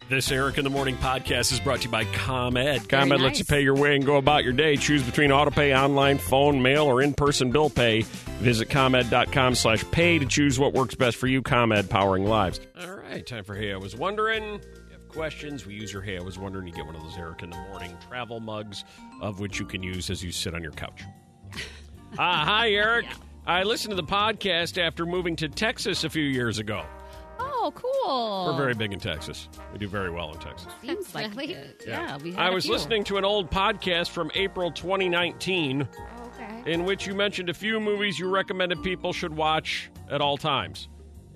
This Eric in the Morning podcast is brought to you by ComEd. Very ComEd nice. lets you pay your way and go about your day. Choose between autopay, online, phone, mail, or in-person bill pay. Visit ComEd.com/pay to choose what works best for you. ComEd, powering lives. All right, time for Hey, I Was Wondering. If you have questions, we use your Hey, I Was Wondering. You get one of those Eric in the Morning travel mugs, of which you can use as you sit on your couch. Hi, Eric. Yeah. I listened to the podcast after moving to Texas a few years ago. Oh, cool. We're very big in Texas. We do very well in Texas. Seems like Really? it. Yeah, we had I a was few. listening to an old podcast from April 2019 Okay. in which you mentioned a few movies you recommended people should watch at all times.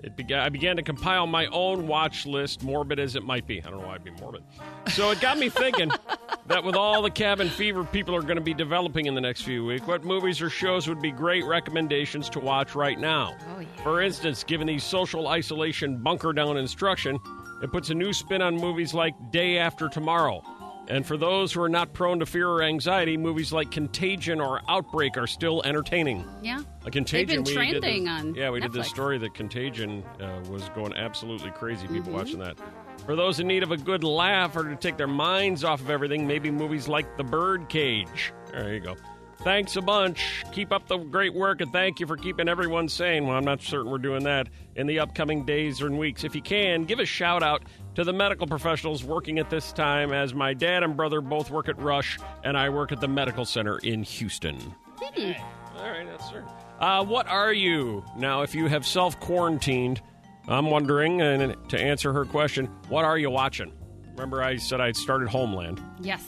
I began to compile my own watch list, morbid as it might be. I don't know why I'd be morbid. So it got me thinking that with all the cabin fever people are going to be developing in the next few weeks, what movies or shows would be great recommendations to watch right now? Oh, yeah. For instance, given the social isolation bunker down instruction, it puts a new spin on movies like Day After Tomorrow. And for those who are not prone to fear or anxiety, movies like Contagion or Outbreak are still entertaining. Yeah. Contagion, They've been we did trending this- on Yeah, we did this Netflix. story that Contagion was going absolutely crazy, people Mm-hmm. watching that. For those in need of a good laugh or to take their minds off of everything, maybe movies like The Birdcage. There you go. Thanks a bunch. Keep up the great work, and thank you for keeping everyone sane. Well, I'm not certain we're doing that in the upcoming days and weeks. If you can, give a shout-out to the medical professionals working at this time, as my dad and brother both work at Rush, and I work at the medical center in Houston. All right, that's sir. What are you? Now, if you have self-quarantined, I'm wondering, and to answer her question, what are you watching? Remember I said I started Homeland, Yes.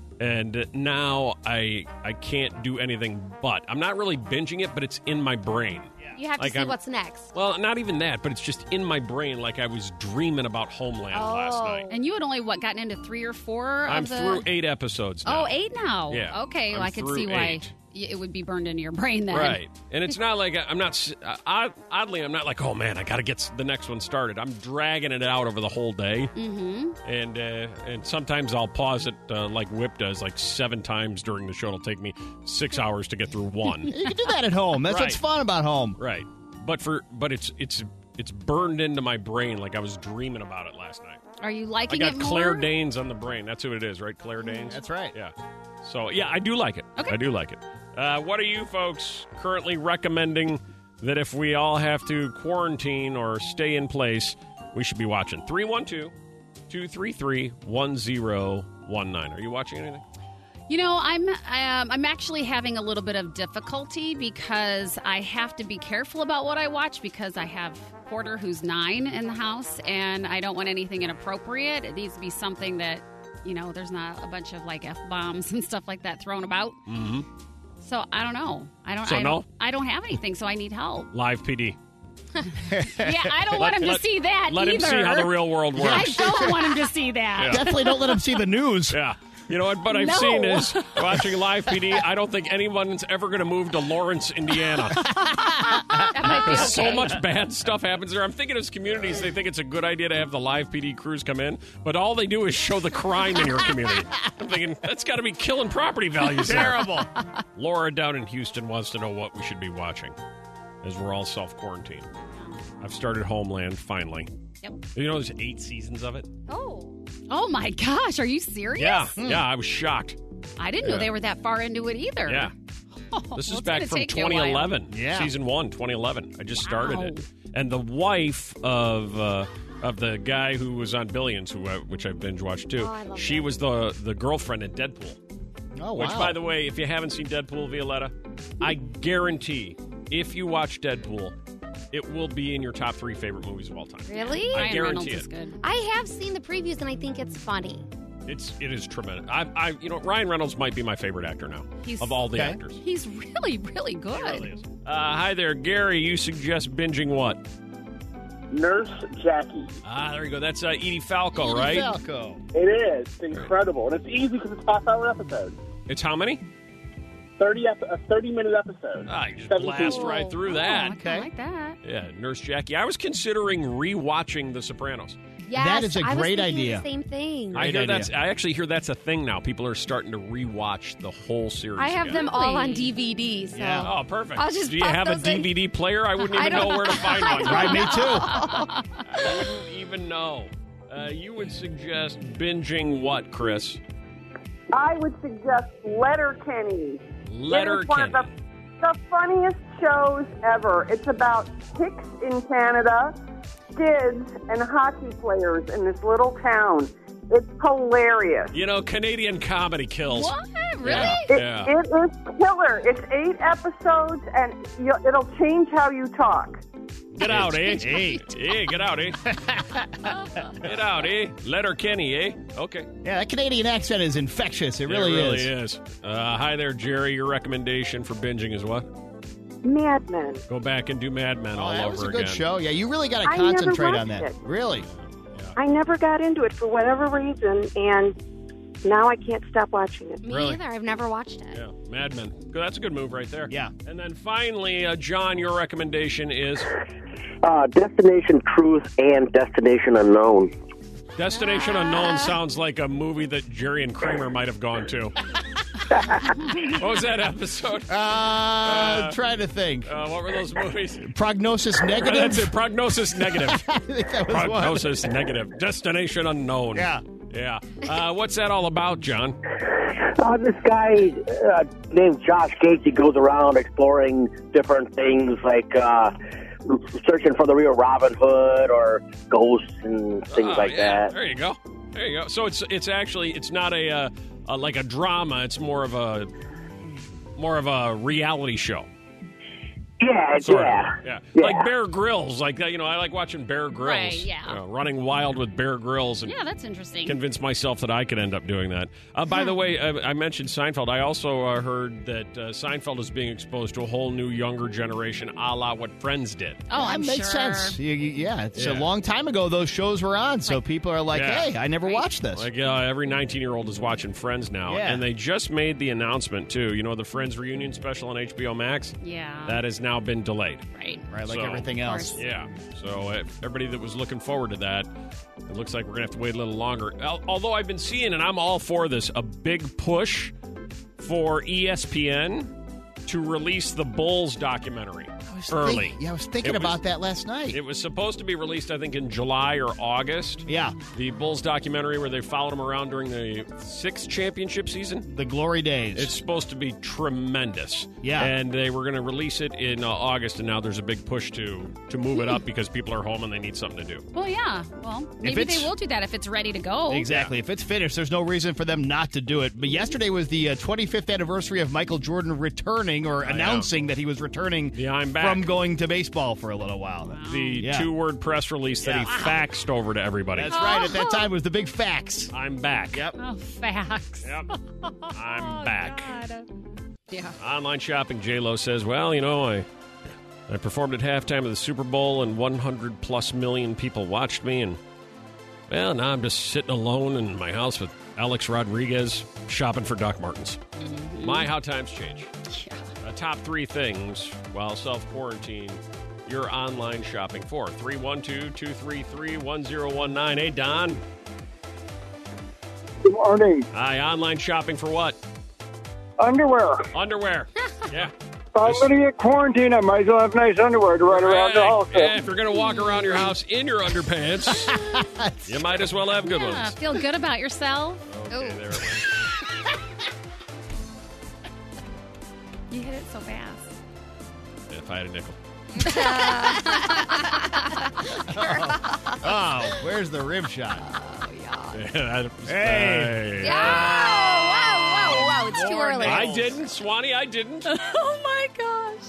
and now I can't do anything but. I'm not really binging it, but it's in my brain. You have to Like see I'm- what's next. Well, not even that, but it's just in my brain like I was dreaming about Homeland last night. And you had only, gotten into 3 or 4 I'm of the... through 8 episodes now. Oh, 8 now? Yeah, Okay, well, I'm I could through see why 8. it would be burned into your brain then. Right. And it's not like I'm not, oddly, I'm not like, oh man, I got to get the next one started. I'm dragging it out over the whole day. Mm-hmm. And sometimes I'll pause it like Whip does, like 7 times during the show. It'll take me 6 hours to get through one. You can do that at home. That's what's Right. fun about home. Right. But it's burned into my brain like I was dreaming about it last night. Are you I liking got it more? Claire Danes on the brain. That's who it is, right? Claire Danes? That's right. Yeah. So, yeah, I do like it. Okay. I do like it. What are you folks currently recommending that if we all have to quarantine or stay in place, we should be watching? 312-233-1019. Are you watching anything? You know, I'm actually having a little bit of difficulty because I have to be careful about what I watch because I have Porter who's 9 in the house and I don't want anything inappropriate. It needs to be something that, there's not a bunch of like F-bombs and stuff like that thrown about. Mm-hmm. So I don't know. I don't have anything, so I need help. Live PD. Yeah, I don't want him to see that Let either. him see how the real world I works. don't want him to see that. Yeah. Definitely don't let them see the news. Yeah. You know what I've No. seen is watching Live PD, I don't think anyone's ever going to move to Lawrence, Indiana. That might be Because so okay. much bad stuff happens there. I'm thinking as communities, they think it's a good idea to have the Live PD crews come in, but all they do is show the crime in your community. I'm thinking, that's got to be killing property values there. Terrible. Laura down in Houston wants to know what we should be watching as we're all self-quarantined. I've started Homeland, finally. Yep. You know there's 8 seasons of it? Oh my gosh, are you serious? Yeah, I was shocked. I didn't know they were that far into it either. Yeah. Oh, This is well, it's back gonna from take you a while. 2011. Yeah. Season 1, 2011. I just started Wow. it. And the wife of the guy who was on Billions, which I binge watched too, Oh, I love she that. was the girlfriend in Deadpool. Oh, wow. Which, by the way, if you haven't seen Deadpool, Violetta, I guarantee if you watch Deadpool, it will be in your top 3 favorite movies of all time. Really? I Ryan guarantee Reynolds it. is good. I have seen the previews and I think it's funny. It is tremendous. Ryan Reynolds might be my favorite actor now He's- of all the Okay. actors. He's really, really good. He really is. Hi there, Gary. You suggest binging what? Nurse Jackie. There you go. That's Edie Falco, right? Falco. It is. It's incredible. And it's easy because it's half-hour episodes. It's how many? 30-minute episode. You just 17. blast right through Oh, that. I kinda like that. Yeah, Nurse Jackie. I was considering rewatching The Sopranos. Yes, That is a I was great thinking idea. The same thing. I hear idea. I actually hear that's a thing now. People are starting to rewatch the whole series. I have again. them all on Really? DVD. So. Yeah. Oh, perfect. I'll just Do you pop have a those in. DVD player? I wouldn't I even know don't- where to find I one. don't Right, me too. I wouldn't even know. You would suggest binging what, Chris? I would suggest Letterkenny. Letterkenny. It is one of the funniest shows ever. It's about chicks in Canada, kids, and hockey players in this little town. It's hilarious. You know, Canadian comedy kills. What? Really? Yeah. It is killer. It's 8 episodes, and it'll change how you talk. Get out, eh? 8. Yeah, get out, eh? Get out, eh? Letterkenny, eh? Okay. Yeah, that Canadian accent is infectious. It really is. Hi there, Jerry. Your recommendation for binging is what? Mad Men. Go back and do Mad Men all that over was a again. good show. Yeah, you really got to I never concentrate on watched that. it. Really? I never got into it for whatever reason, and now I can't stop watching it. Me Really? either. I've never watched it. Yeah, Mad Men. That's a good move right there. Yeah. And then finally, John, your recommendation is Destination Truth and Destination Unknown. Destination Unknown. Sounds like a movie that Jerry and Kramer might have gone to. What was that episode? Trying to think. What were those movies? Prognosis That's negative. it. Prognosis negative. I think that was one. Prognosis negative. Destination Unknown. Yeah. Yeah. What's that all about, John? This guy named Josh Gates, he goes around exploring different things like searching for the real Robin Hood or ghosts and things like that. There you go. There you go. So it's actually it's not a like a drama. It's more of a reality show. Yeah, Sort of. yeah. Like Bear Grylls, like that. You know, I like watching Bear Grylls. Right, yeah. Running wild with Bear Grylls, and Yeah, that's interesting. convince myself that I could end up doing that. By the way, I mentioned Seinfeld. I also heard that Seinfeld is being exposed to a whole new younger generation, a la what Friends did. Oh, I'm That sure. makes sense. Yeah, it's a Yeah. long time ago those shows were on, so people are like, Yeah. hey, I never watched this. Like every 19-year-old is watching Friends now, Yeah. and they just made the announcement too. You know, the Friends reunion special on HBO Max. Yeah. That has now been delayed. Right. Right, like So, everything else. course. Yeah. So everybody that was looking forward to that, it looks like we're going to have to wait a little longer. Although I've been seeing, and I'm all for this, a big push for ESPN to release the Bulls documentary early. I was thinking about that last night. It was supposed to be released, I think, in July or August. Yeah, The Bulls documentary where they followed him around during the 6th championship season. the glory days. It's supposed to be tremendous. Yeah. And they were going to release it in August, and now there's a big push to move it up because people are home and they need something to do. Well, yeah. Well, maybe it's- they will do that if it's ready to go. Exactly. If it's finished, there's no reason for them not to do it. But yesterday was the 25th anniversary of Michael Jordan returning or announcing that he was returning Yeah, I'm back. from going to baseball for a little while. The Yeah. 2-word press release that he faxed over to everybody. That's right. At that time was the big fax. I'm back. Yep. Oh, facts. Yep. I'm back. God. Yeah. Online shopping, J-Lo says, well, you know, I performed at halftime of the Super Bowl and 100+ million people watched me, and, well, now I'm just sitting alone in my house with Alex Rodriguez shopping for Doc Martens. My, how times change. Yeah. Top 3 things while self-quarantine you're online shopping for. 312-233-1019. Hey, Don. Good morning. Hi, online shopping for what? Underwear. Underwear. Yeah. If I'm going to get quarantined, I might as well have nice underwear to run around the house. Yeah, if you're going to walk around your house in your underpants, you might as well have good Yeah, ones. feel good about yourself. Okay, there it went. You hit it so fast. If I had a nickel. Oh, where's the rim shot? Hey. Whoa, it's too early. I didn't, Swanee, I didn't. Oh, my gosh.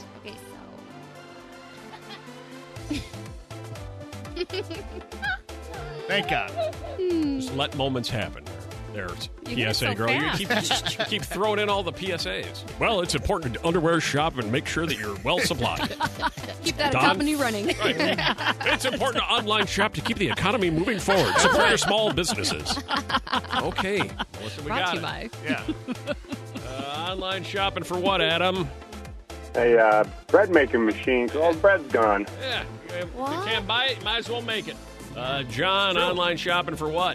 Okay, Thank God. Just let moments happen. There's You hit it PSA so girl. You fast. keep throwing in all the PSAs. Well, it's important to underwear shop and make sure that you're well supplied. keep that Don? company running. Right. It's important to online shop to keep the economy moving forward. Support your small businesses. Okay. Melissa, we Brought got to you it. by. Yeah. Online shopping for what, Adam? A bread making machine. So all the bread's gone. Yeah. If you can't buy it, you might as well make it. John, online shopping for what?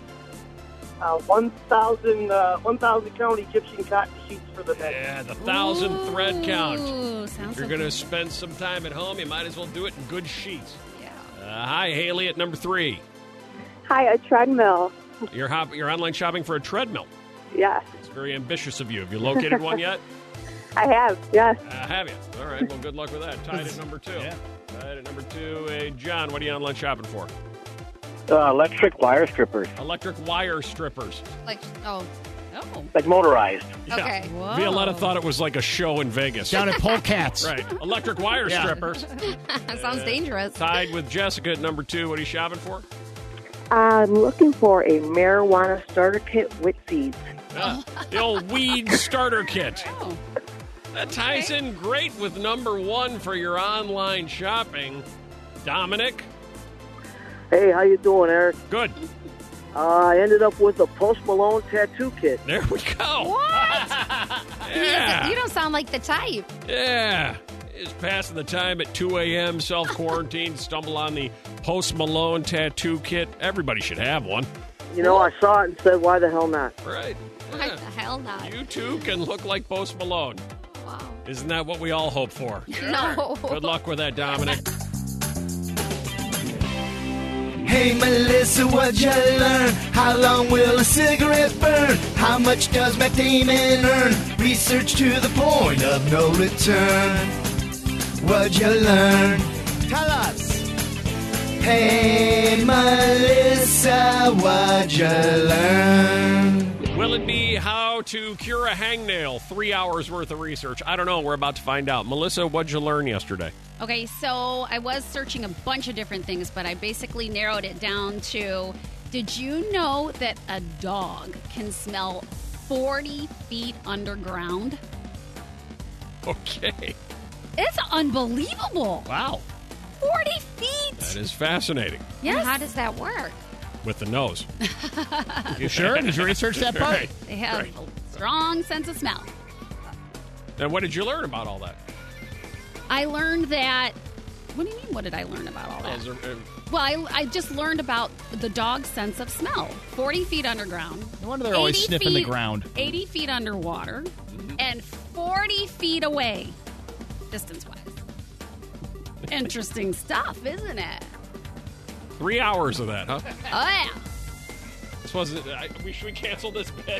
1,000 count Egyptian cotton sheets for the neck. Yeah, the 1,000 thread count. Ooh, sounds If you're so going to good. spend some time at home, you might as well do it in good sheets. Yeah. Hi, Haley at number 3. Hi, a treadmill. You're online shopping for a treadmill. Yes, It's very ambitious of you. Have you located one yet? I have. Yes. Have you? All right. Well, good luck with that. Tied at number 2. Yeah. Tied at number 2. John, what are you online shopping for? Electric wire strippers, Electric wire strippers. Like, oh. like motorized. Okay. Yeah. Violetta thought it was like a show in Vegas. Down at Polecats. Right. Electric wire strippers. That sounds dangerous. Tied with Jessica at number 2. What are you shopping for? I'm looking for a marijuana starter kit with seeds. The old weed starter kit. Oh. That ties in great with number 1 for your online shopping. Dominic? Hey, how you doing, Eric? Good. I ended up with a Post Malone tattoo kit. There we go. What? Yeah. You don't sound like the type. Yeah. It's passing the time at 2 a.m., self-quarantine, stumble on the Post Malone tattoo kit. Everybody should have one. You know, I saw it and said, why the hell not? Right. Why the hell not? You too can look like Post Malone. Wow. Isn't that what we all hope for? No. Good luck with that, Dominic. Hey Melissa, what'd you learn? How long will a cigarette burn? How much does Matt Damon earn? Research to the point of no return. What'd you learn? Tell us. Hey Melissa, what'd you learn? Will it be how to cure a hangnail? 3 hours worth of research. I don't know. We're about to find out. Melissa, what'd you learn yesterday? Okay, so I was searching a bunch of different things, but I basically narrowed it down to, did you know that a dog can smell 40 feet underground? Okay. It's unbelievable. Wow. 40 feet. That is fascinating. Yes. How does that work? With the nose. You sure? Did you research that part? Right. They have Right. a strong sense of smell. And what did you learn about all that? I learned that. What do you mean, what did I learn about all that? Well, I just learned about the dog's sense of smell. 40 feet underground. No wonder they're always 80 sniffing the feet- ground. 80 feet underwater, and 40 feet away, distance-wise. Interesting stuff, isn't it? 3 hours of that, huh? Oh, yeah. This wasn't. Should we cancel this bit?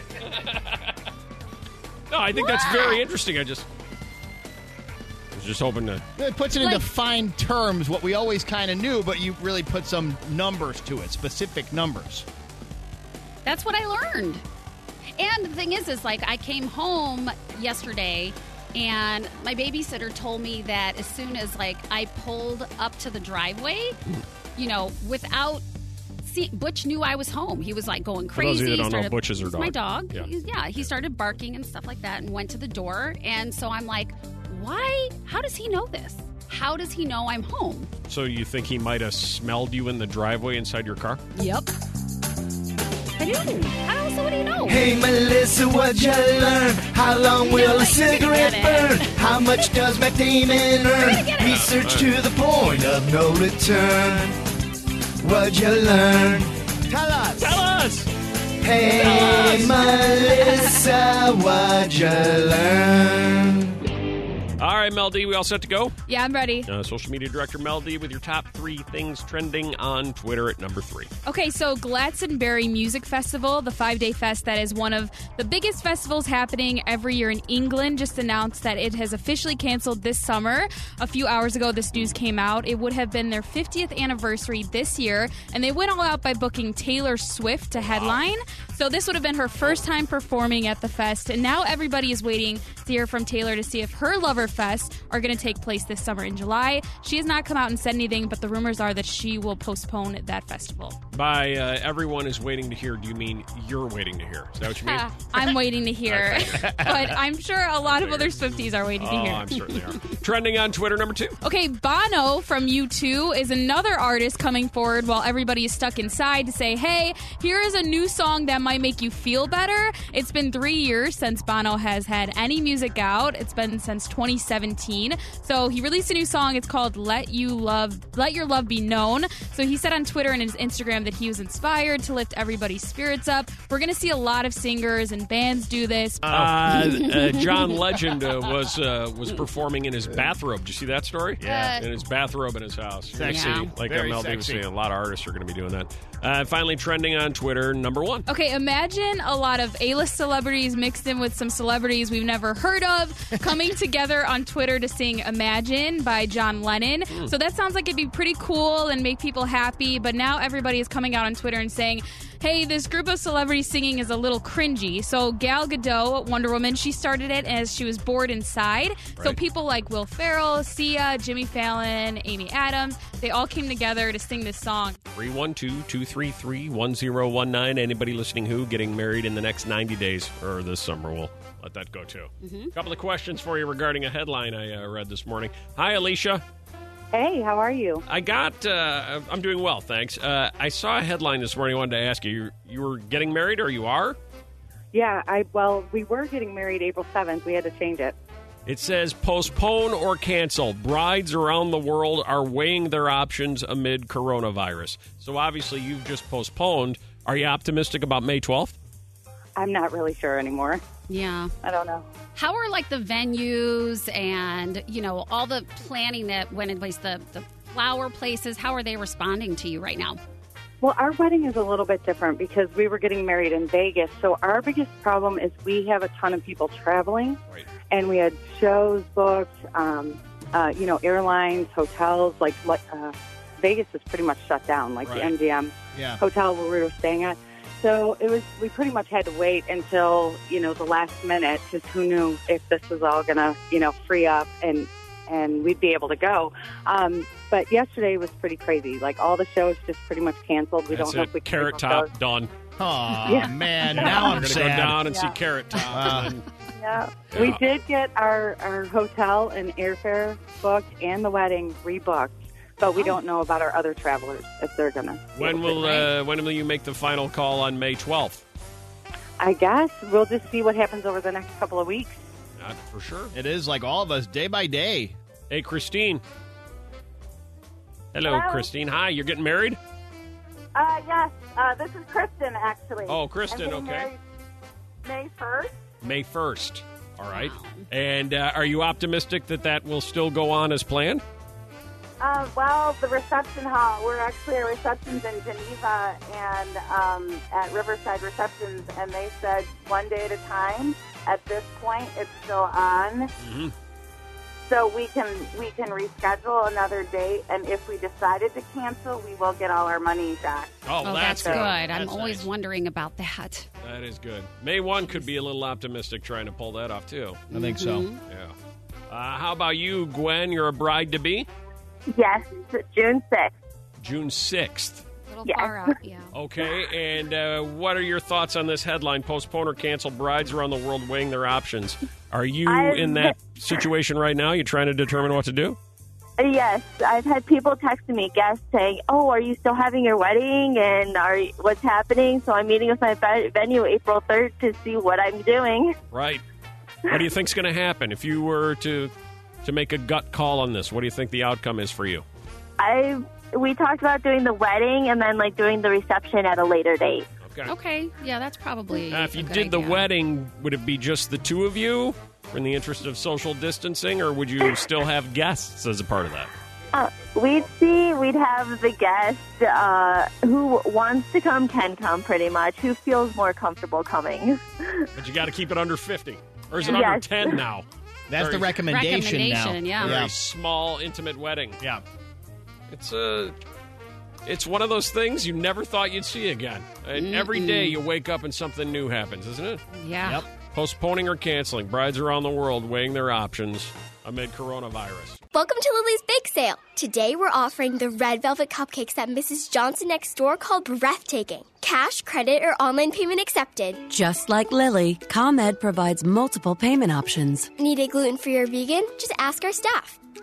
No, I think that's very interesting. I was just hoping to. It puts it into fine terms, what we always kind of knew, but you really put some numbers to it, specific numbers. That's what I learned. And the thing is like I came home yesterday and my babysitter told me that as soon as like I pulled up to the driveway, you know, without Butch knew I was home. He was like going crazy. For those of you that don't know, Butch is her It's dog. my dog. Yeah. He started barking and stuff like that and went to the door. And so I'm like, why? How does he know this? How does he know I'm home? So you think he might have smelled you in the driveway inside your car? Yep. I do. How else would he know? Hey Melissa, what'd you learn? How long will a cigarette burn? How much does Matt Damon earn? Research to the point of no return. What'd you learn? Tell us. Tell us. Hey Melissa, what'd you learn? All right, Mel D, we all set to go? Yeah, I'm ready. Social media director Mel D with your top 3 things trending on Twitter at number 3. Okay, so Glastonbury Music Festival, the 5-day fest that is one of the biggest festivals happening every year in England, just announced that it has officially canceled this summer. A few hours ago, this news came out. It would have been their 50th anniversary this year, and they went all out by booking Taylor Swift to headline. So this would have been her first time performing at the fest, and now everybody is waiting to hear from Taylor to see if her Loverfest are going to take place this summer in July. She has not come out and said anything, but the rumors are that she will postpone that festival. By everyone is waiting to hear, do you mean you're waiting to hear? Is that what you mean? I'm waiting to hear, but I'm sure a lot of other Swifties are waiting to hear. I'm sure they are. Trending on Twitter, number 2. Okay, Bono from U2 is another artist coming forward while everybody is stuck inside to say, hey, here is a new song that might make you feel better. It's been 3 years since Bono has had any music out. It's been since 2017. So he released a new song. It's called Let Your Love Be Known. So he said on Twitter and his Instagram that he was inspired to lift everybody's spirits up. We're going to see a lot of singers and bands do this. John Legend was performing in his bathrobe. Did you see that story? Yeah. In his bathrobe in his house. Sexy. Yeah. Like Very MLD was sexy. saying, a lot of artists are going to be doing that. Finally trending on Twitter, number 1. Okay, imagine a lot of A-list celebrities mixed in with some celebrities we've never heard of coming together on Twitter to sing Imagine by John Lennon. So that sounds like it'd be pretty cool and make people happy, but now everybody is coming out on Twitter and saying, hey, this group of celebrities singing is a little cringy. So Gal Gadot, Wonder Woman, she started it as she was bored inside. So Right. people like Will Ferrell, Sia, Jimmy Fallon, Amy Adams, they all came together to sing this song. 312-233-1019. Anybody listening who getting married in the next 90 days or this summer, we'll let that go too. A couple of questions for you regarding a headline I read this morning. Hi, Alicia. Hey, how are you? I'm doing well, thanks. I saw a headline this morning I wanted to ask you. You were getting married, or you are? Yeah, we were getting married April 7th. We had to change it. It says, postpone or cancel. Brides around the world are weighing their options amid coronavirus. So obviously you've just postponed. Are you optimistic about May 12th? I'm not really sure anymore. Yeah. I don't know. How are like the venues and, all the planning that went in place, the flower places, how are they responding to you right now? Well, our wedding is a little bit different because we were getting married in Vegas. So our biggest problem is we have a ton of people traveling. Right. And we had shows booked, airlines, hotels. Vegas is pretty much shut down, like Right. the MGM Yeah. hotel where we were staying at. So we pretty much had to wait until, the last minute because who knew if this was all going to, free up and we'd be able to go. But yesterday was pretty crazy. Like all the shows just pretty much canceled. We That's don't know it. if we can Carrot do Top, those. done. Oh, Yeah. man. Now We're I'm going to go sad. down and see Yeah. Carrot Top. and then- Yeah. Yeah. We did get our hotel and airfare booked and the wedding rebooked, but we don't know about our other travelers if they're going to. when will you make the final call on May 12th? I guess we'll just see what happens over the next couple of weeks. Not for sure. It is like all of us, day by day. Hey, Christine. Hello, Hello. Christine. Hi, you're getting married? Yes. This is Kristen, actually. Oh, Kristen, I'm getting okay. married May 1st. May 1st. All right. And are you optimistic that will still go on as planned? Well, the reception hall, we're actually at receptions in Geneva and at Riverside Receptions, and they said one day at a time. At this point, it's still on. Mm-hmm. So we can reschedule another date, and if we decided to cancel, we will get all our money back. Oh, that's good. I'm That's always nice. wondering about that. That is good. May 1 could be a little optimistic trying to pull that off, too. I think so. Yeah. How about you, Gwen? You're a bride-to-be? Yes, June 6th. June 6th. A little Yes. far out, yeah. Okay, and what are your thoughts on this headline? Postpone or cancel, brides around the world weighing their options. Are you in that situation right now? You trying to determine what to do? Yes, I've had people texting me, guests saying, "Oh, are you still having your wedding? And what's happening?" So I'm meeting with my venue April 3rd to see what I'm doing. Right. What do you think's going to happen if you were to make a gut call on this? What do you think the outcome is for you? We talked about doing the wedding and then doing the reception at a later date. Okay, yeah, that's probably If you a good did the idea. wedding, would it be just the two of you in the interest of social distancing, or would you still have guests as a part of that? We'd have the guest who wants to come can come, pretty much, who feels more comfortable coming. But you got to keep it under 50. Or is it Yes. under 10 now? That's the recommendation now. Yeah. Very small, intimate wedding. Yeah. It's one of those things you never thought you'd see again. And every day you wake up and something new happens, isn't it? Yeah. Yep. Postponing or canceling. Brides around the world weighing their options amid coronavirus. Welcome to Lily's Bake Sale. Today we're offering the red velvet cupcakes at Mrs. Johnson next door called Breathtaking. Cash, credit, or online payment accepted. Just like Lily, ComEd provides multiple payment options. Need a gluten-free or vegan? Just ask our staff.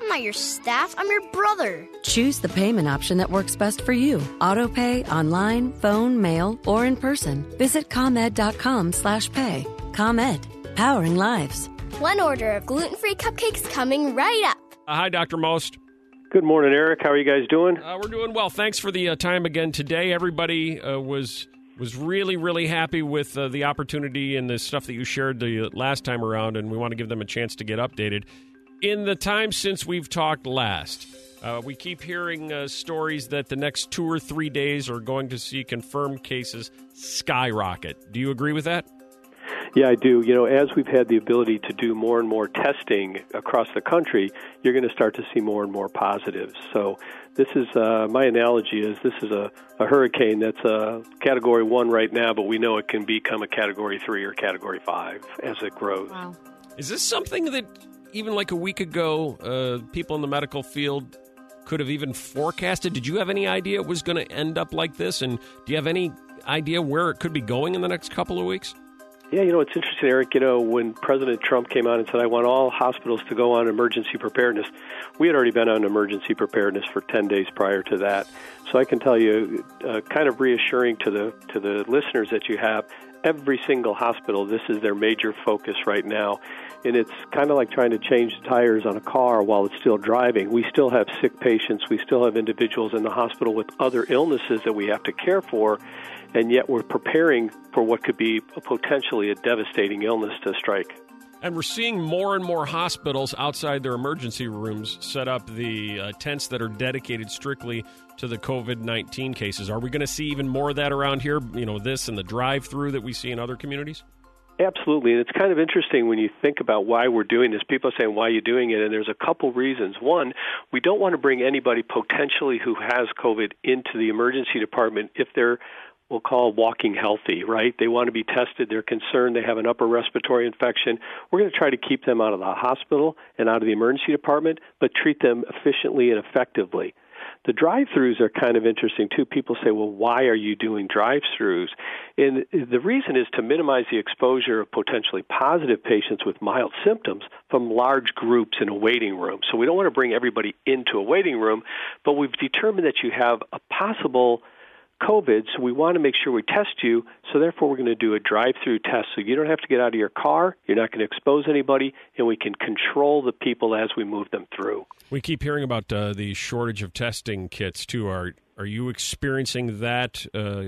I'm not your staff. I'm your brother. Choose the payment option that works best for you. Auto pay, online, phone, mail, or in person. Visit ComEd.com/pay. ComEd, powering lives. One order of gluten-free cupcakes coming right up. Hi, Dr. Most. Good morning, Eric. How are you guys doing? We're doing well. Thanks for the time again today. Everybody was really, really happy with the opportunity and the stuff that you shared the last time around, and we want to give them a chance to get updated. In the time since we've talked last, we keep hearing stories that the next 2 or 3 days are going to see confirmed cases skyrocket. Do you agree with that? Yeah, I do. You know, as we've had the ability to do more and more testing across the country, you're going to start to see more and more positives. So this is, my analogy is this is a hurricane that's a Category 1 right now, but we know it can become a Category 3 or Category 5 as it grows. Wow. Is this something that even like a week ago, people in the medical field could have even forecasted? Did you have any idea it was going to end up like this? And do you have any idea where it could be going in the next couple of weeks? Yeah, you know, it's interesting, Eric. You know, when President Trump came out and said, I want all hospitals to go on emergency preparedness, we had already been on emergency preparedness for 10 days prior to that. So I can tell you, kind of reassuring to the listeners that you have, every single hospital, this is their major focus right now. And it's kind of like trying to change the tires on a car while it's still driving. We still have sick patients. We still have individuals in the hospital with other illnesses that we have to care for. And yet we're preparing for what could be potentially a devastating illness to strike. And we're seeing more and more hospitals outside their emergency rooms set up the tents that are dedicated strictly to the COVID-19 cases. Are we going to see even more of that around here? You know, this and the drive-through that we see in other communities? Absolutely. And it's kind of interesting when you think about why we're doing this. People are saying, why are you doing it? And there's a couple reasons. One, we don't want to bring anybody potentially who has COVID into the emergency department if they're we'll call walking healthy, right? They want to be tested. They're concerned they have an upper respiratory infection. We're going to try to keep them out of the hospital and out of the emergency department, but treat them efficiently and effectively. The drive-thrus are kind of interesting, too. People say, well, why are you doing drive-thrus? And the reason is to minimize the exposure of potentially positive patients with mild symptoms from large groups in a waiting room. So we don't want to bring everybody into a waiting room, but we've determined that you have a possible COVID, so we want to make sure we test you, so therefore we're going to do a drive-through test so you don't have to get out of your car, you're not going to expose anybody, and we can control the people as we move them through. We keep hearing about the shortage of testing kits, too. Are you experiencing that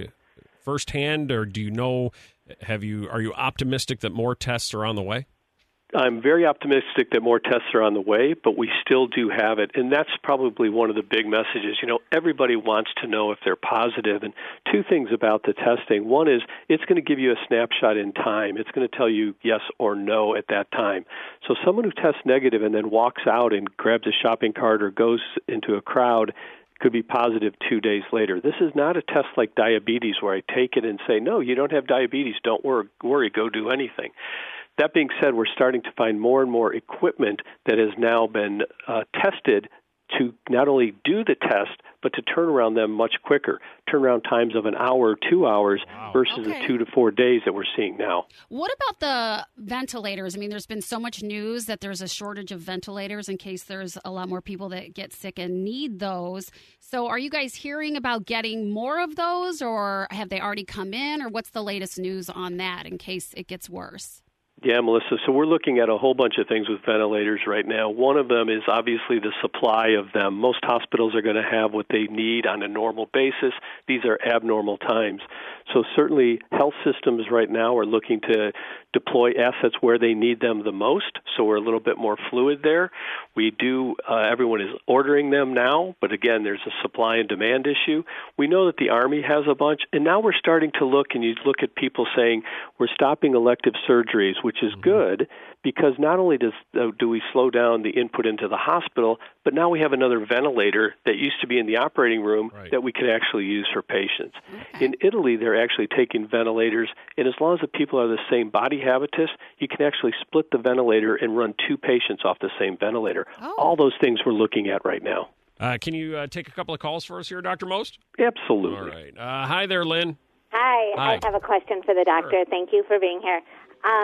firsthand, or do you know, are you optimistic that more tests are on the way? I'm very optimistic that more tests are on the way, but we still do have it. And that's probably one of the big messages. You know, everybody wants to know if they're positive. And two things about the testing. One is it's going to give you a snapshot in time. It's going to tell you yes or no at that time. So someone who tests negative and then walks out and grabs a shopping cart or goes into a crowd could be positive 2 days later. This is not a test like diabetes where I take it and say, no, you don't have diabetes. Don't worry, go do anything. That being said, we're starting to find more and more equipment that has now been tested to not only do the test, but to turn around them much quicker. Turnaround times of an hour or 2 hours versus the 2 to 4 days that we're seeing now. What about the ventilators? I mean, there's been so much news that there's a shortage of ventilators in case there's a lot more people that get sick and need those. So are you guys hearing about getting more of those, or have they already come in, or what's the latest news on that in case it gets worse? Yeah, Melissa. So we're looking at a whole bunch of things with ventilators right now. One of them is obviously the supply of them. Most hospitals are going to have what they need on a normal basis. These are abnormal times. So certainly health systems right now are looking to deploy assets where they need them the most. So we're a little bit more fluid there. We do, everyone is ordering them now, but again, there's a supply and demand issue. We know that the Army has a bunch, and now we're starting to look, and you look at people saying we're stopping elective surgeries, which is good, because not only do we slow down the input into the hospital, but now we have another ventilator that used to be in the operating room that we can actually use for patients. Okay. In Italy, they're actually taking ventilators, and as long as the people are the same body habitus, you can actually split the ventilator and run 2 patients off the same ventilator. Oh. All those things we're looking at right now. Can you take a couple of calls for us here, Dr. Most? Absolutely. All right. Hi there, Lynn. Hi. I have a question for the doctor. Sure. Thank you for being here.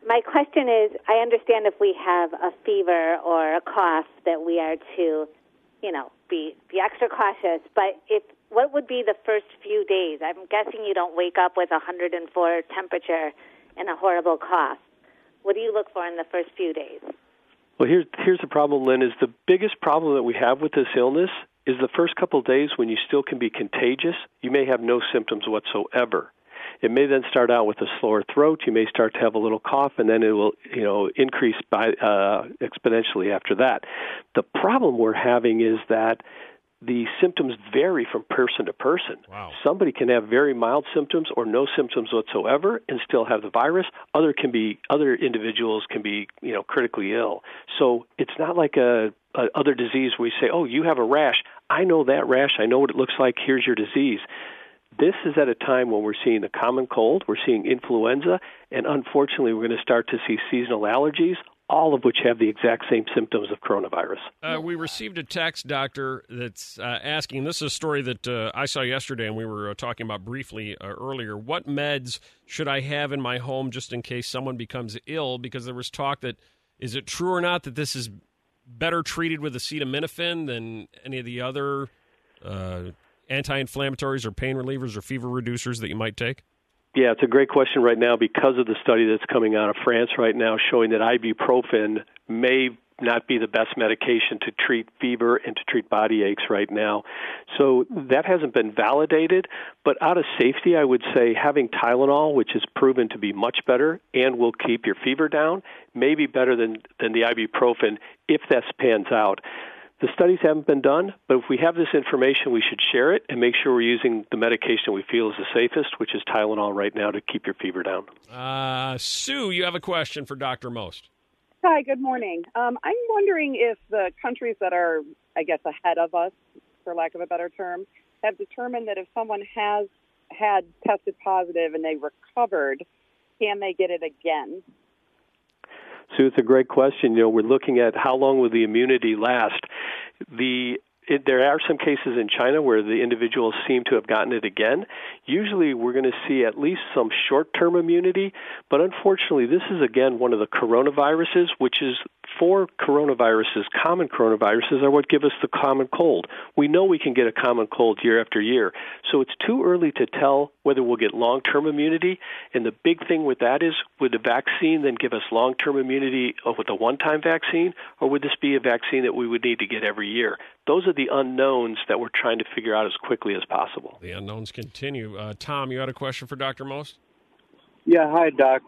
My question is, I understand if we have a fever or a cough that we are to, be extra cautious. But what would be the first few days? I'm guessing you don't wake up with 104 temperature and a horrible cough. What do you look for in the first few days? Well, here's the problem, Lynn, is the biggest problem that we have with this illness is the first couple of days when you still can be contagious, you may have no symptoms whatsoever. It may then start out with a slower throat. You may start to have a little cough, and then it will, increase by exponentially after that. The problem we're having is that the symptoms vary from person to person. Wow. Somebody can have very mild symptoms or no symptoms whatsoever and still have the virus. Other individuals can be, critically ill. So it's not like a other disease where we say, oh, you have a rash. I know that rash. I know what it looks like. Here's your disease. This is at a time when we're seeing the common cold, we're seeing influenza, and unfortunately we're going to start to see seasonal allergies, all of which have the exact same symptoms of coronavirus. We received a text, Doctor, that's asking, this is a story that I saw yesterday and we were talking about briefly earlier, what meds should I have in my home just in case someone becomes ill? Because there was talk that, is it true or not that this is better treated with acetaminophen than any of the other anti-inflammatories or pain relievers or fever reducers that you might take? Yeah, it's a great question right now because of the study that's coming out of France right now showing that ibuprofen may not be the best medication to treat fever and to treat body aches right now. So that hasn't been validated, but out of safety, I would say having Tylenol, which is proven to be much better and will keep your fever down, may be better than the ibuprofen if that pans out. The studies haven't been done, but if we have this information, we should share it and make sure we're using the medication we feel is the safest, which is Tylenol right now to keep your fever down. Sue, you have a question for Dr. Most. Hi, good morning. I'm wondering if the countries that are, I guess, ahead of us, for lack of a better term, have determined that if someone has had tested positive and they recovered, can they get it again? Sue, it's a great question. We're looking at how long will the immunity last. There are some cases in China where the individuals seem to have gotten it again. Usually we're going to see at least some short-term immunity, but unfortunately this is, again, one of the coronaviruses, which is common coronaviruses are what give us the common cold. We know we can get a common cold year after year, so it's too early to tell whether we'll get long-term immunity, and the big thing with that is, would the vaccine then give us long-term immunity with a one-time vaccine, or would this be a vaccine that we would need to get every year? Those are the unknowns that we're trying to figure out as quickly as possible. The unknowns continue. Tom, you had a question for Dr. Most? Yeah, hi, Doc.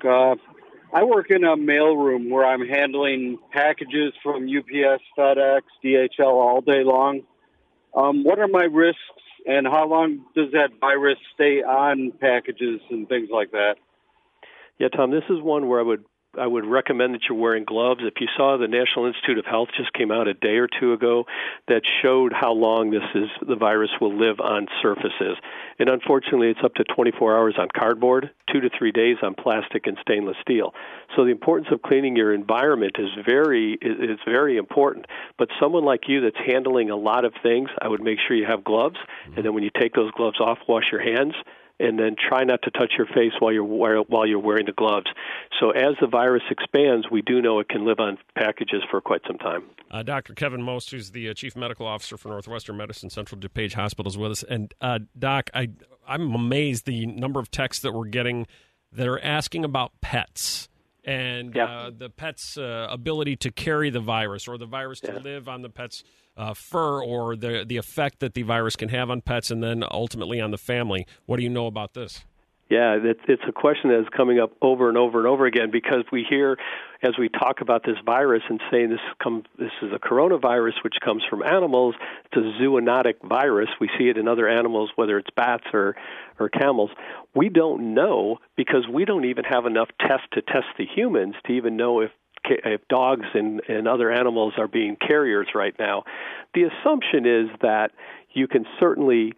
I work in a mailroom where I'm handling packages from UPS, FedEx, DHL all day long. What are my risks, and how long does that virus stay on packages and things like that? Yeah, Tom, this is one where I would recommend that you're wearing gloves. If you saw, the National Institute of Health just came out a day or two ago that showed how long the virus will live on surfaces. And unfortunately, it's up to 24 hours on cardboard, 2 to 3 days on plastic and stainless steel. So the importance of cleaning your environment is very important. But someone like you that's handling a lot of things, I would make sure you have gloves. And then when you take those gloves off, wash your hands. And then try not to touch your face while you're wearing the gloves. So as the virus expands, we do know it can live on packages for quite some time. Dr. Kevin Most, who's the Chief Medical Officer for Northwestern Medicine Central DuPage Hospital, is with us. And Doc, I'm amazed the number of texts that we're getting that are asking about pets and the pet's ability to carry the virus or the virus to live on the pet's fur, or the effect that the virus can have on pets and then ultimately on the family. What do you know about this? Yeah, it's a question that is coming up over and over and over again because we hear, as we talk about this virus and saying this is a coronavirus which comes from animals, it's a zoonotic virus. We see it in other animals, whether it's bats or camels. We don't know because we don't even have enough tests to test the humans to even know if dogs and other animals are being carriers right now. The assumption is that you can certainly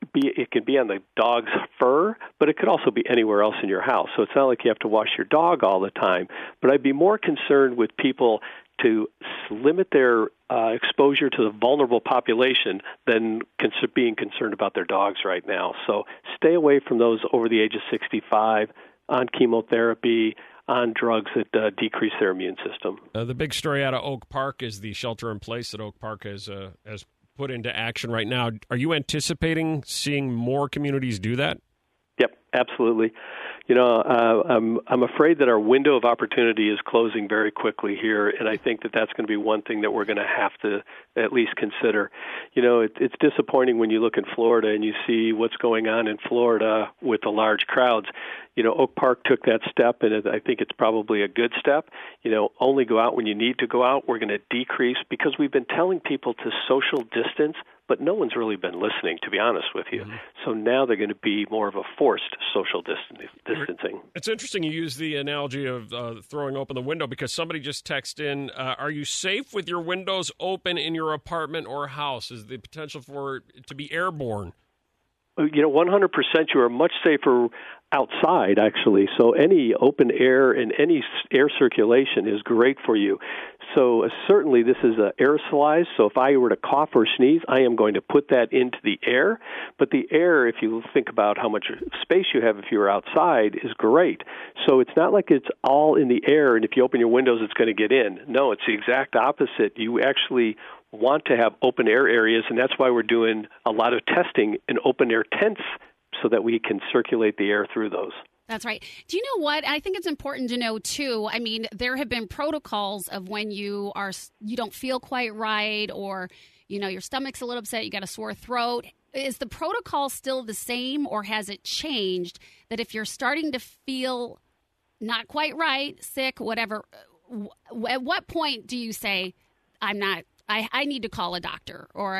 it can be on the dog's fur, but it could also be anywhere else in your house. So it's not like you have to wash your dog all the time. But I'd be more concerned with people to limit their exposure to the vulnerable population than being concerned about their dogs right now. So stay away from those over the age of 65, on chemotherapy, on drugs that decrease their immune system. The big story out of Oak Park is the shelter-in-place that Oak Park has put into action right now. Are you anticipating seeing more communities do that? Yep, absolutely. I'm afraid that our window of opportunity is closing very quickly here, and I think that that's going to be one thing that we're going to have to at least consider. It's disappointing when you look in Florida and you see what's going on in Florida with the large crowds. Oak Park took that step, and I think it's probably a good step. Only go out when you need to go out. We're going to decrease because we've been telling people to social distance, but no one's really been listening, to be honest with you. Mm-hmm. So now they're going to be more of a forced social distancing. It's interesting you use the analogy of throwing open the window because somebody just texted in, are you safe with your windows open in your apartment or house? Is the potential for it to be airborne? 100% you are much safer outside, actually. So any open air and any air circulation is great for you. So certainly this is aerosolized. So if I were to cough or sneeze, I am going to put that into the air. But the air, if you think about how much space you have if you're outside, is great. So it's not like it's all in the air, and if you open your windows, it's going to get in. No, it's the exact opposite. You actually want to have open air areas, and that's why we're doing a lot of testing in open air tents so that we can circulate the air through those. That's right. Do you know what? I think it's important to know, too. I mean, there have been protocols of when you don't feel quite right or, your stomach's a little upset, you got a sore throat. Is the protocol still the same or has it changed that if you're starting to feel not quite right, sick, whatever, at what point do you say, I need to call a doctor or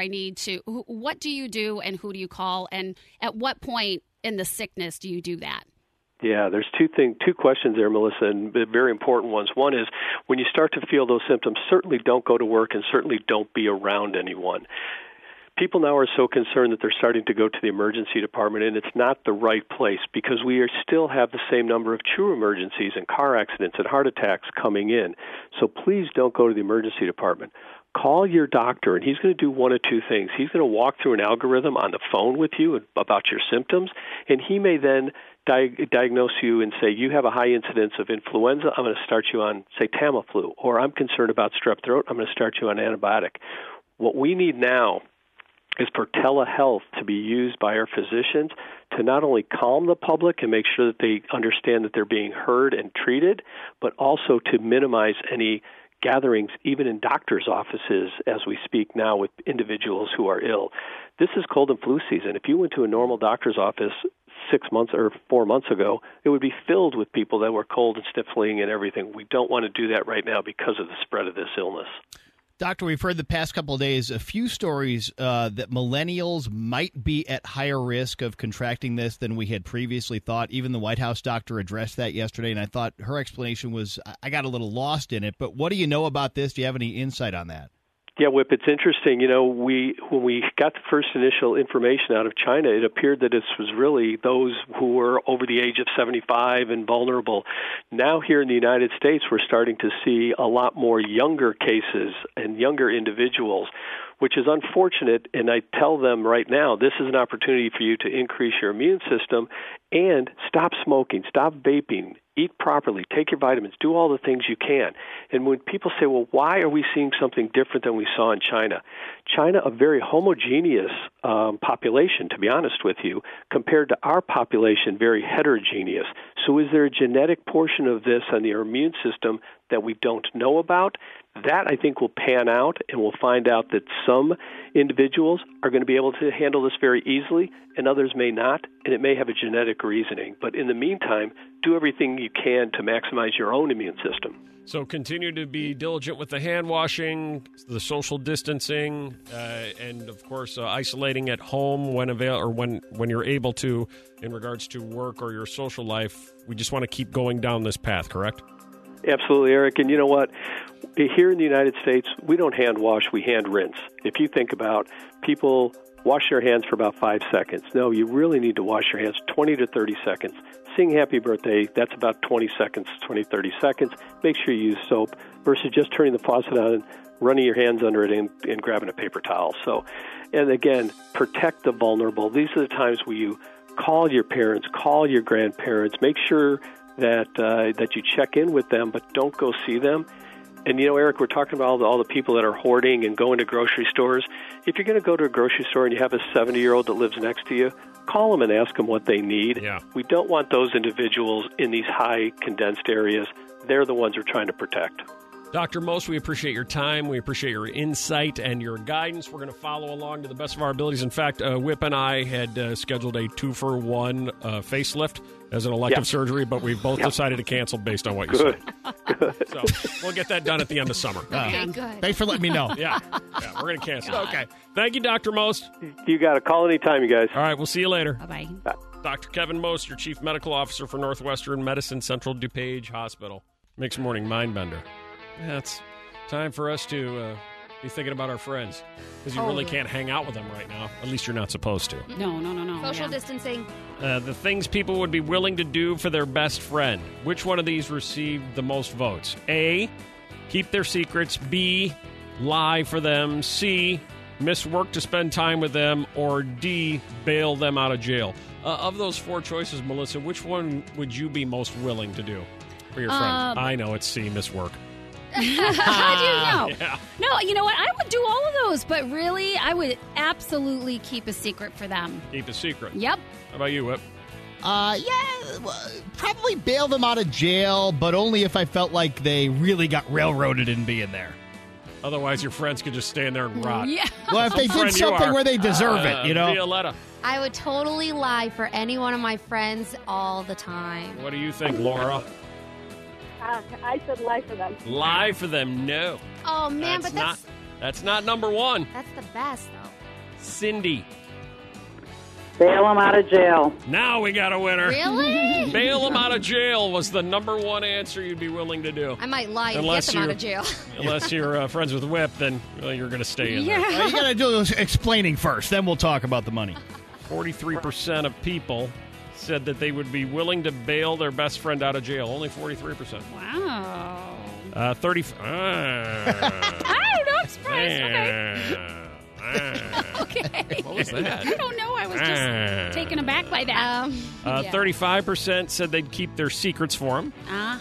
what do you do and who do you call? And at what point in the sickness do you do that? Yeah, there's two questions there, Melissa, and very important ones. One is when you start to feel those symptoms, certainly don't go to work and certainly don't be around anyone. People now are so concerned that they're starting to go to the emergency department, and it's not the right place because we still have the same number of true emergencies and car accidents and heart attacks coming in. So please don't go to the emergency department. Call your doctor, and he's going to do one of two things. He's going to walk through an algorithm on the phone with you about your symptoms, and he may then diagnose you and say, you have a high incidence of influenza, I'm going to start you on, say, Tamiflu, or I'm concerned about strep throat, I'm going to start you on antibiotic. What we need now is for telehealth to be used by our physicians to not only calm the public and make sure that they understand that they're being heard and treated, but also to minimize any gatherings, even in doctors' offices as we speak now with individuals who are ill. This is cold and flu season. If you went to a normal doctor's office 6 months or 4 months ago, it would be filled with people that were cold and sniffling and everything. We don't want to do that right now because of the spread of this illness. Doctor, we've heard the past couple of days a few stories that millennials might be at higher risk of contracting this than we had previously thought. Even the White House doctor addressed that yesterday, and I thought her explanation was, I got a little lost in it. But what do you know about this? Do you have any insight on that? Yeah, Whip, it's interesting. When we got the first initial information out of China, it appeared that this was really those who were over the age of 75 and vulnerable. Now here in the United States, we're starting to see a lot more younger cases and younger individuals, which is unfortunate. And I tell them right now, this is an opportunity for you to increase your immune system and stop smoking, stop vaping, eat properly, take your vitamins, do all the things you can. And when people say, well, why are we seeing something different than we saw in China? China, a very homogeneous population, to be honest with you, compared to our population, very heterogeneous. So is there a genetic portion of this on the immune system that we don't know about? That, I think, will pan out, and we'll find out that some individuals are going to be able to handle this very easily, and others may not, and it may have a genetic reasoning. But in the meantime, do everything you can to maximize your own immune system. So continue to be diligent with the hand washing, the social distancing, and, of course, isolating at home when you're able to in regards to work or your social life. We just want to keep going down this path, correct? Absolutely, Eric. And you know what? Here in the United States, we don't hand wash, we hand rinse. If you think about people wash their hands for about 5 seconds. No, you really need to wash your hands 20 to 30 seconds. Sing happy birthday, that's about 20 seconds, 20, 30 seconds. Make sure you use soap versus just turning the faucet on and running your hands under it and grabbing a paper towel. So, and again, protect the vulnerable. These are the times where you call your parents, call your grandparents, make sure that you check in with them, but don't go see them. And, Eric, we're talking about all the people that are hoarding and going to grocery stores. If you're going to go to a grocery store and you have a 70-year-old that lives next to you, call them and ask them what they need. Yeah. We don't want those individuals in these high condensed areas. They're the ones we're trying to protect. Dr. Most, we appreciate your time. We appreciate your insight and your guidance. We're going to follow along to the best of our abilities. In fact, Whip and I had scheduled a 2-for-1 facelift as an elective surgery, but we've both decided to cancel based on what you said. So we'll get that done at the end of summer. Okay, good. Thanks for letting me know. Yeah, we're going to cancel. Okay. Thank you, Dr. Most. You got to call anytime, you guys. All right, we'll see you later. Bye-bye. Bye. Dr. Kevin Most, your Chief Medical Officer for Northwestern Medicine Central DuPage Hospital. Mixed Morning Mindbender. Yeah, it's time for us to be thinking about our friends, because you really can't hang out with them right now. At least you're not supposed to. No. Social distancing. The things people would be willing to do for their best friend. Which one of these received the most votes? A, keep their secrets. B, lie for them. C, miss work to spend time with them. Or D, bail them out of jail. Of those four choices, Melissa, which one would you be most willing to do for your friend? I know, it's C, miss work. How do you know? Yeah. No, you know what? I would do all of those, but really, I would absolutely keep a secret for them. Keep a secret. Yep. How about you, Whip? Probably bail them out of jail, but only if I felt like they really got railroaded in being there. Otherwise, your friends could just stand there and rot. Yeah. Well, if they did something where they deserve it, Violetta. I would totally lie for any one of my friends all the time. What do you think, Laura? I said lie for them. Lie for them, no. Oh, man, but that's not number one. that's the best, though. Cindy. Bail them out of jail. Now we got a winner. Really? Bail them out of jail was the number one answer you'd be willing to do. I might lie and Unless get them out you're- of jail. Unless you're friends with Whip, then you're going to stay in there. You got to do those explaining first, then we'll talk about the money. 43% of people said that they would be willing to bail their best friend out of jail. Only 43%. Wow. 30. I don't know. I'm surprised. Okay. What was that? I don't know. I was just taken aback by that. 35% said they'd keep their secrets for them.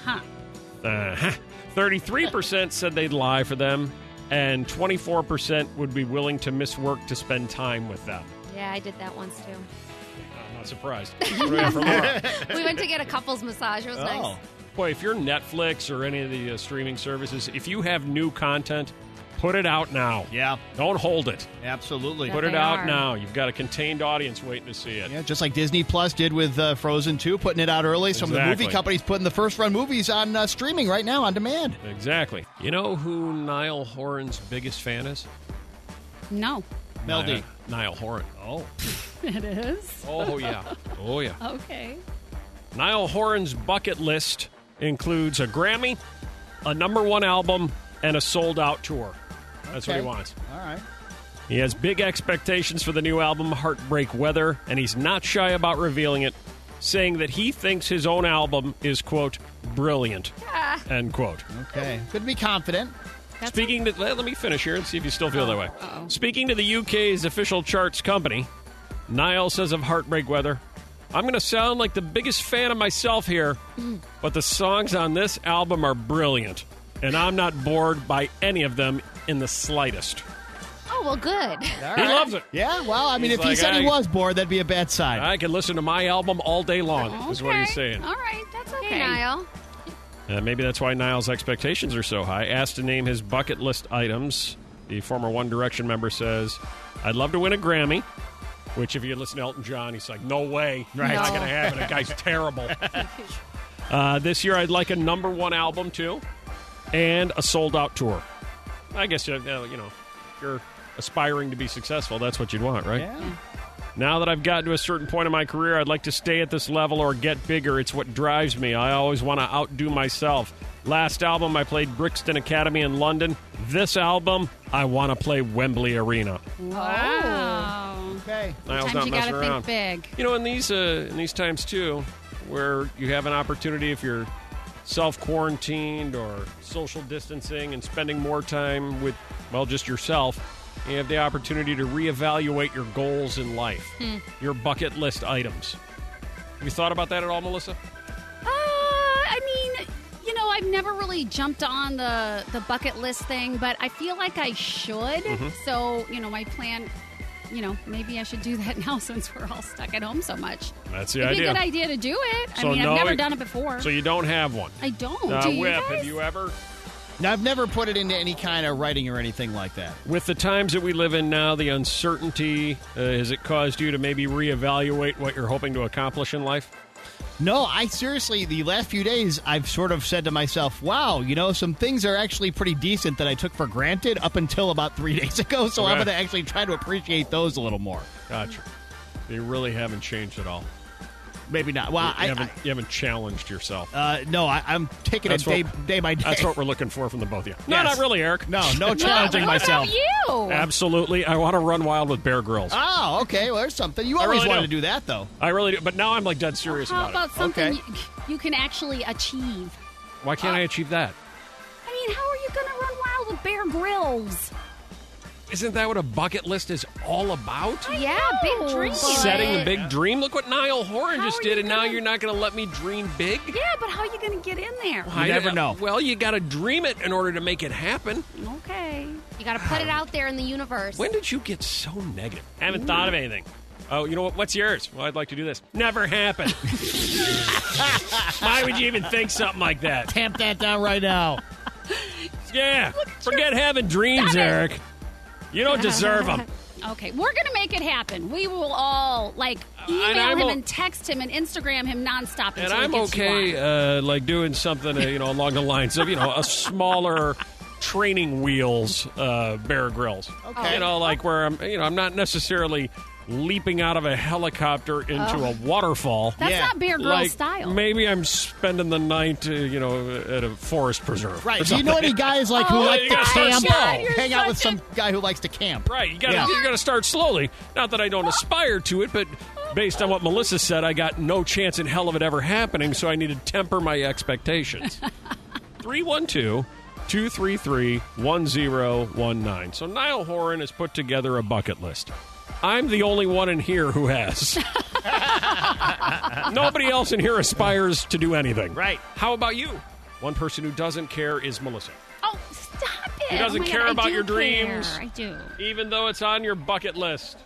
33% said they'd lie for them. And 24% would be willing to miss work to spend time with them. Yeah, I did that once, too. I'm not surprised. What do we have for Laura? We went to get a couples massage. It was nice. Boy, if you're Netflix or any of the streaming services, if you have new content, put it out now. Yeah. Don't hold it. Absolutely. Put it out now. You've got a contained audience waiting to see it. Yeah, just like Disney Plus did with Frozen 2, putting it out early. Some of the movie companies putting the first-run movies on streaming right now on demand. Exactly. You know who Niall Horan's biggest fan is? No. Mel D. Niall Horan. Oh. It is? Oh, yeah. Oh, yeah. Okay. Niall Horan's bucket list includes a Grammy, a #1 album, and a sold-out tour. That's what he wants. All right. He has big expectations for the new album, Heartbreak Weather, and he's not shy about revealing it, saying that he thinks his own album is, quote, brilliant, end quote. Okay. Good to be confident. Speaking to, let me finish here and see if you still feel that way. Speaking to the UK's official charts company, Niall says of Heartbreak Weather, I'm going to sound like the biggest fan of myself here, but the songs on this album are brilliant, and I'm not bored by any of them in the slightest. Oh, well, good. He loves it. Yeah, well, I mean, He's if he like, said he was bored, that'd be a bad sign. I can listen to my album all day long, is what he's saying. All right. That's okay. Hey, Niall. Maybe that's why Niall's expectations are so high. Asked to name his bucket list items, the former One Direction member says, I'd love to win a Grammy, which if you listen to Elton John, he's like, no way. Right. Not going to happen. That guy's terrible. This year, I'd like a #1 album, too, and a sold-out tour. I guess, if you're aspiring to be successful, that's what you'd want, right? Yeah. Now that I've gotten to a certain point in my career, I'd like to stay at this level or get bigger. It's what drives me. I always want to outdo myself. Last album, I played Brixton Academy in London. This album, I want to play Wembley Arena. Wow. Okay. Niall's Sometimes not you messing gotta around. think big. You know, in these times, too, where you have an opportunity if you're self-quarantined or social distancing and spending more time with, well, just yourself, You have the opportunity to reevaluate your goals in life, your bucket list items. Have you thought about that at all, Melissa? I mean, I've never really jumped on the bucket list thing, but I feel like I should. So, my plan, maybe I should do that now since we're all stuck at home so much. That's the It'd idea. be a good idea to do it. So I've never done it before. So you don't have one? I don't. Do you Whip, guys? have you ever? Now, I've never put it into any kind of writing or anything like that. With the times that we live in now, the uncertainty, has it caused you to maybe reevaluate what you're hoping to accomplish in life? No, I seriously, the last few days, I've sort of said to myself, wow, some things are actually pretty decent that I took for granted up until about 3 days ago, so I'm going to actually try to appreciate those a little more. Gotcha. You really haven't changed at all. Maybe not. Well, you haven't challenged yourself. No, I'm taking it day by day. That's what we're looking for from the both of you. Yes. No, not really, Eric. No challenging myself. What about you? Absolutely. I want to run wild with Bear Grylls. Oh, okay. Well, there's something. You always wanted to do that, though. I really do. But now I'm like dead serious How about about something you can actually achieve? Why can't I achieve that? I mean, how are you going to run wild with Bear Grylls? Isn't that what a bucket list is all about? Yeah, big dream. Setting a big dream. Look what Niall Horan just did, and now you're not going to let me dream big? Yeah, but how are you going to get in there? You never know. Well, you got to dream it in order to make it happen. Okay. You got to put it out there in the universe. When did you get so negative? I haven't thought of anything. Oh, you know what? What's yours? Well, I'd like to do this. Never happened. Why would you even think something like that? Tamp that down right now. Yeah. Forget having dreams, Eric. You don't deserve them. Okay, we're going to make it happen. We will all, email him and text him and Instagram him nonstop. And I'm okay, doing something, along the lines of, a smaller training wheels Bear Grylls. Okay. Where I'm not necessarily leaping out of a helicopter into a waterfall. That's not Bear Grylls style. Maybe I'm spending the night, at a forest preserve. Right. Do you know any guys who like to camp? Hang out with some guy who likes to camp. Right. You got to start slowly. Not that I don't aspire to it, but based on what Melissa said, I got no chance in hell of it ever happening, so I need to temper my expectations. 312-233-1019. So Niall Horan has put together a bucket list. I'm the only one in here who has. Nobody else in here aspires to do anything. Right. How about you? One person who doesn't care is Melissa. Oh, stop it. Who doesn't care about your dreams. I do. Even though it's on your bucket list.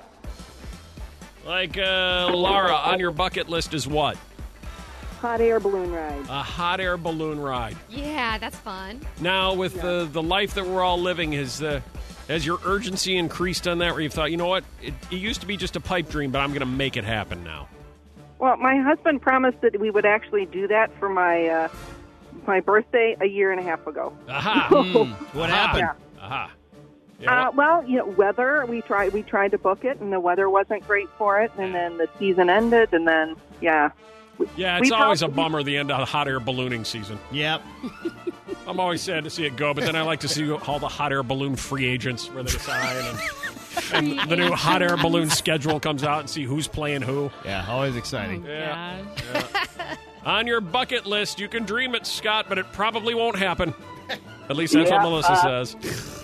Like, Laura, on your bucket list is what? Hot air balloon ride. A hot air balloon ride. Yeah, that's fun. Now, with the life that we're all living, has your urgency increased on that, where you've thought, you know what, it used to be just a pipe dream, but I'm going to make it happen now? Well, my husband promised that we would actually do that for my birthday a year and a half ago. Aha! What happened? Yeah. Aha! Yeah, weather. We tried to book it, and the weather wasn't great for it. And then the season ended, and then it's always a bummer the end of the hot air ballooning season. Yep. I'm always sad to see it go, but then I like to see all the hot air balloon free agents where they sign and the new hot air balloon schedule comes out and see who's playing who. Yeah, always exciting. Yeah. On your bucket list, you can dream it, Scott, but it probably won't happen. At least that's what Melissa says.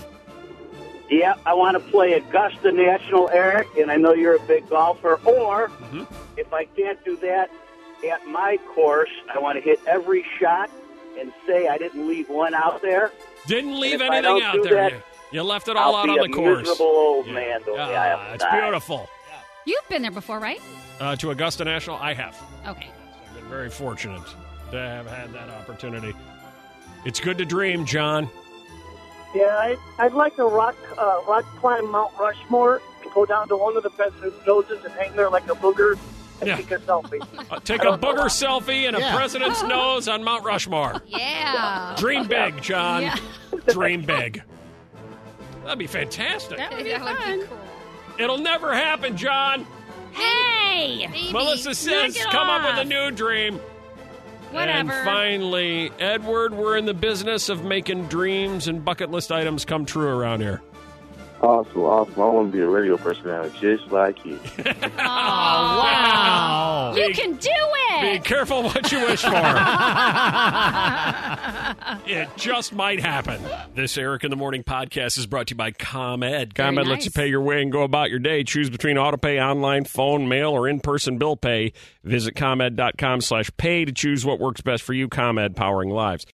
Yeah, I want to play Augusta National, Eric, and I know you're a big golfer. Or, if I can't do that, at my course, I want to hit every shot and say I didn't leave one out there. Didn't leave anything out there. That, you left it all out on the course. Miserable old man. It's beautiful. You've been there before, right? To Augusta National, I have. Okay. I've been very fortunate to have had that opportunity. It's good to dream, John. Yeah, I'd like to rock climb Mount Rushmore and go down to one of the president's noses and hang there like a booger and take a selfie. Take a booger selfie in a president's nose on Mount Rushmore. Yeah. Dream big, John. Yeah. Dream big. That'd be fantastic. That would be fun. Cool. It'll never happen, John. Hey! Baby. Melissa says, come up with a new dream. Whatever. And finally, Edward, we're in the business of making dreams and bucket list items come true around here. Awesome. I want to be a radio personality just like you. Oh, wow. You can do it. Be careful what you wish for. It just might happen. This Eric in the Morning podcast is brought to you by ComEd. ComEd lets you pay your way and go about your day. Choose between autopay, online, phone, mail, or in-person bill pay. Visit ComEd.com/pay to choose what works best for you. ComEd, powering lives.